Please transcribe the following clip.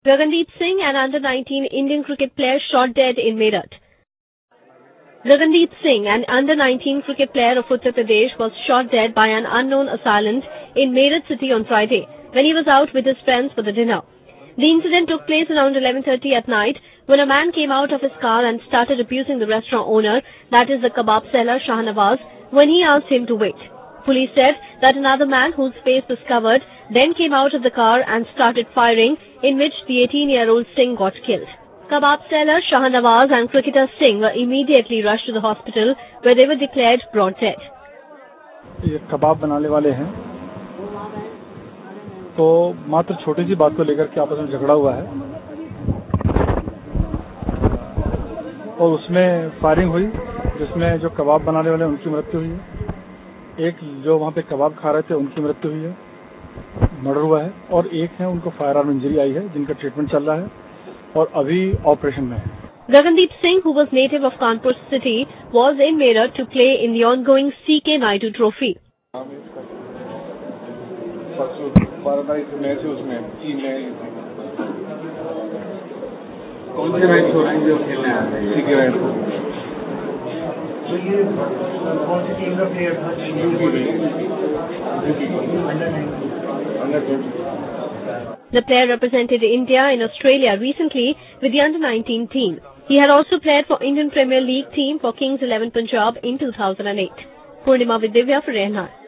Gagandeep Singh, an under-19 Indian cricket player, shot dead in Meerut. Gagandeep Singh, an under-19 cricket player of Uttar Pradesh, was shot dead by an unknown assailant in Meerut city on Friday when he was out with his friends for the dinner. The incident took place around 11:30 at night when a man came out of his car and started abusing the restaurant owner, that is the kebab seller Shahnawaz, when he asked him to wait. Police said that another man whose face was covered then came out of the car and started firing, in which the 18-year-old Singh got killed. Kebab seller Shahnawaz and cricketer Singh were immediately rushed to the hospital where they were declared brought dead. ये कबाब बनाने वाले हैं तो मात्र छोटी सी बात को लेकर के आपस में झगड़ा हुआ है और उसमें फायरिंग हुई जिसमें जो कबाब बनाने वाले उनकी मृत्यु हुई है, एक जो वहां पे कबाब खा रहे थे उनकी मृत्यु हुई है, मर्डर हुआ है और एक है उनको फायर आर्म इंजरी आई है जिनका ट्रीटमेंट चल रहा है और अभी ऑपरेशन में है. Gagandeep Singh, who was native of Kanpur city, was in Meerut to play in the ongoing C.K. Naidu Trophy. कौन से मैच हो रहे हैं जो खेलने आ रहे हैं C.K. Naidu? तो ये कौन सी टीम का प्लेयर था? The player represented India in Australia recently with the under-19 team. He had also played for Indian Premier League team for Kings 11 Punjab in 2008. Purnima with Divya for NR.